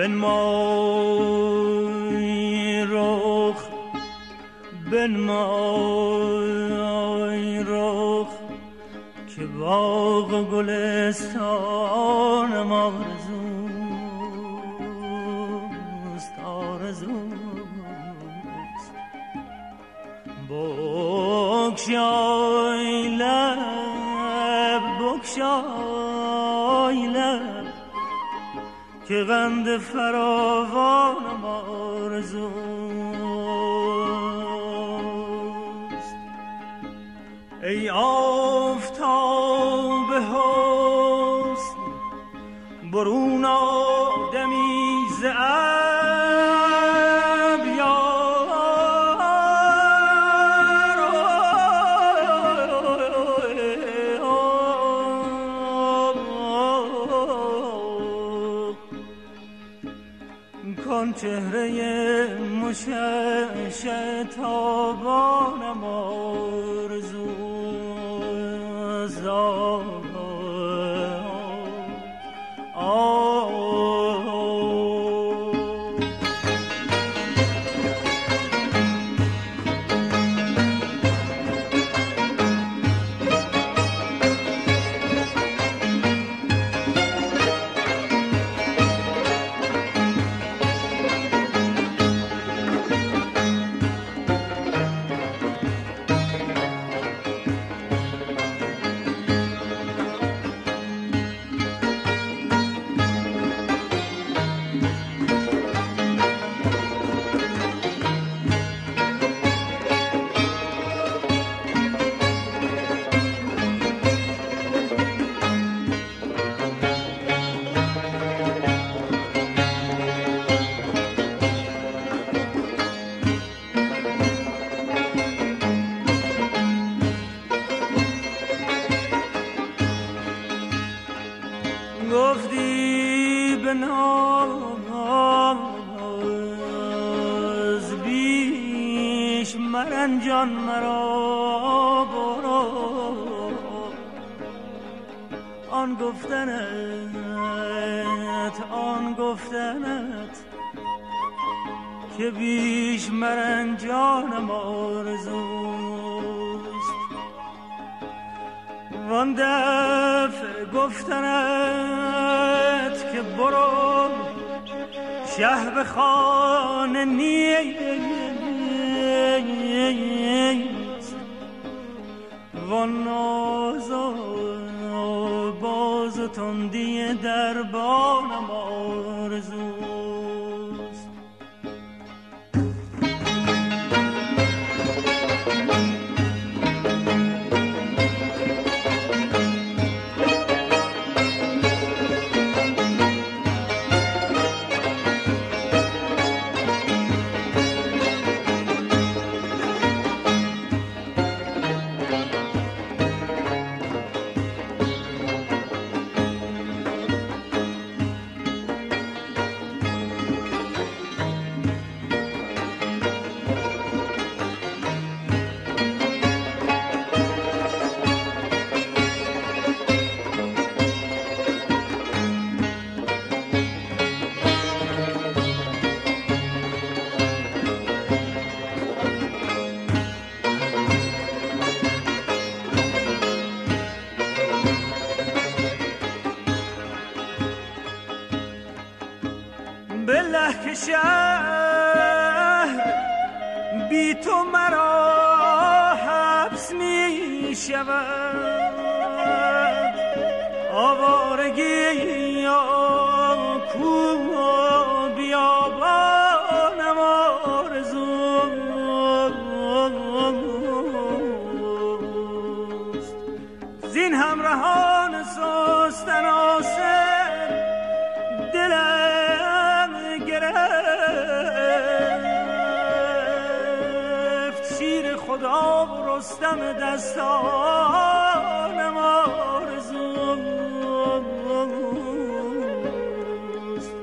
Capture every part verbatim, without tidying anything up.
بنمای رخ بنمای رخ که باغ و گلستان ما آرزوست آرزوست بگشای لب بگشای لب که قند فراوان ما آرزوست ای آفتاب حسن برون آدمی ز چهره مشش تابانم آرزوست گفتی به ناز بیش مرنجان مرا برو آن گفتنت آن گفتنت که بیش مرنجانم آرزوست وان دفع گفتنت که برو شه به خانه نیست وان ناز و باز و تندی دربانم آرزوست بالله که شهر بی تو مرا حبس می شود آوارگی یا کوه و بیابانم آرزوست زین همراهان سست ناصر دلم گرفت شیر خدا و رستم دستانم آرزوست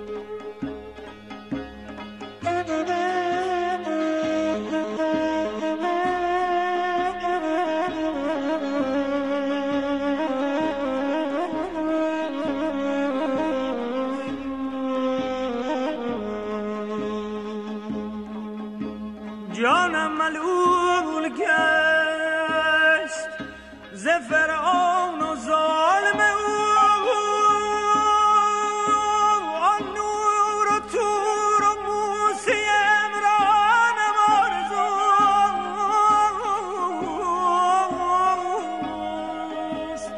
ملول گشت ز فرعون و ظالم او آن نور و تور و موسی عمرانم آرزوست.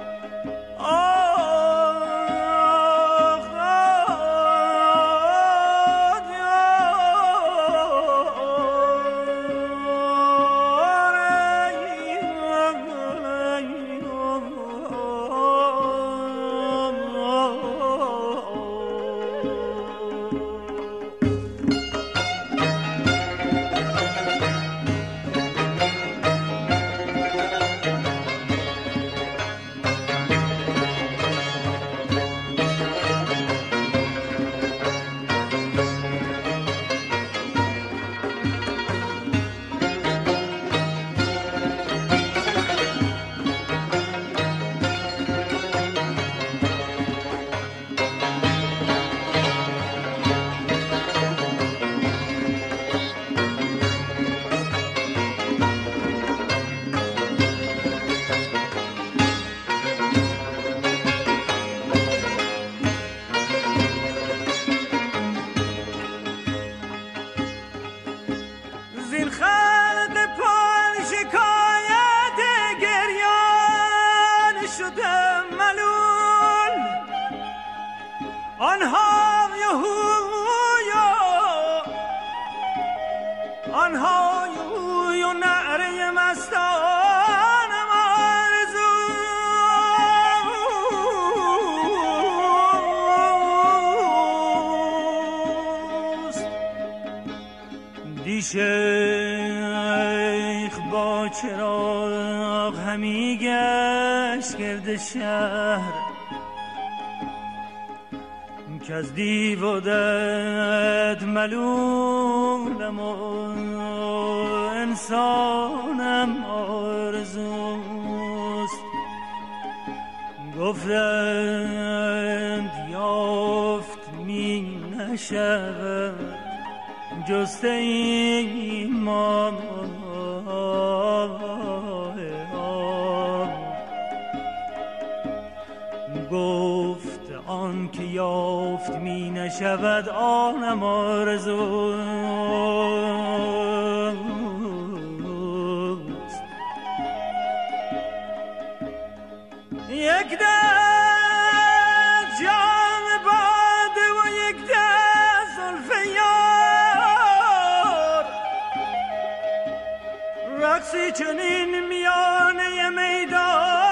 آنها یهویا آنها یهویا نعره مستانم آرزوست. دی شیخ با چراغ همی گشت گرد شهر که از دیو و دد ملولم و انسانم آرزوست. گفتند یافت می نشود جسته ایمان گفت آن که یافت می نشود آنم آرزوست. یک دست جام باده و یک دست زلف یار رقصی چنین میانه میدان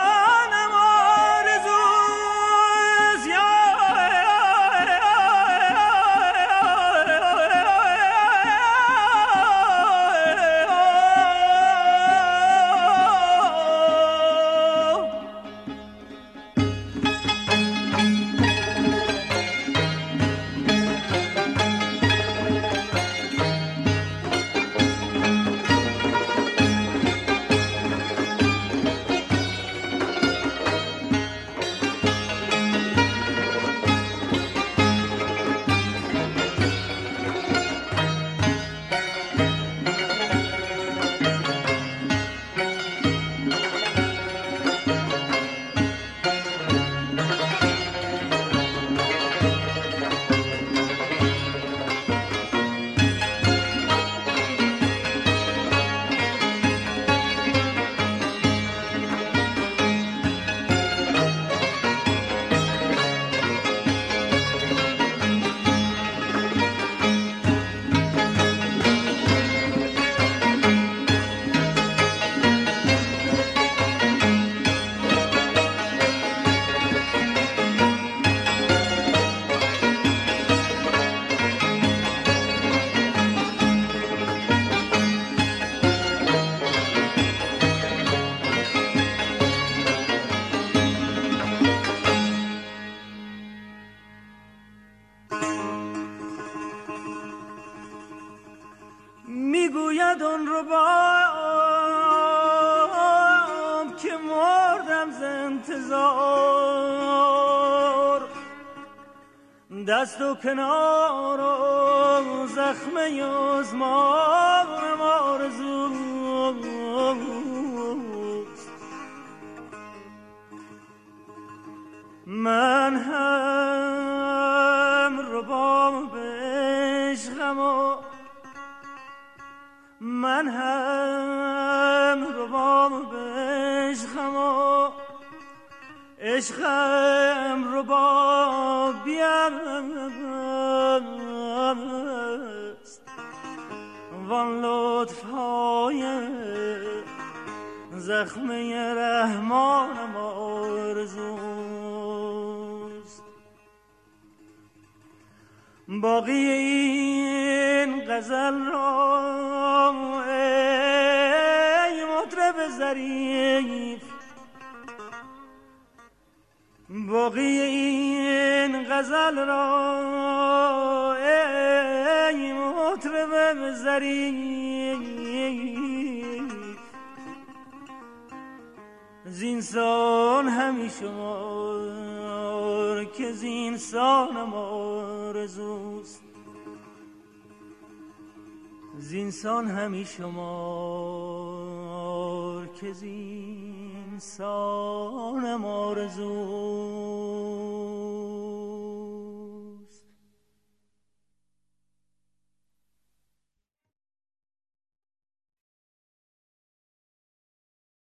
میگوید اون رو بام که مردم ز انتظار دست و کنار و زخمه ازمانم آرزو عشقم رو با بیست وان لطف های زخمه رحمانم آرزوست. باقی این غزل را ای مطرب ظریف، باقی این غزل را ای مطرب ظریف، زینسان همی شمار که زینسانم آرزوست. زینسان همی شمار که زینسانم آرزوست.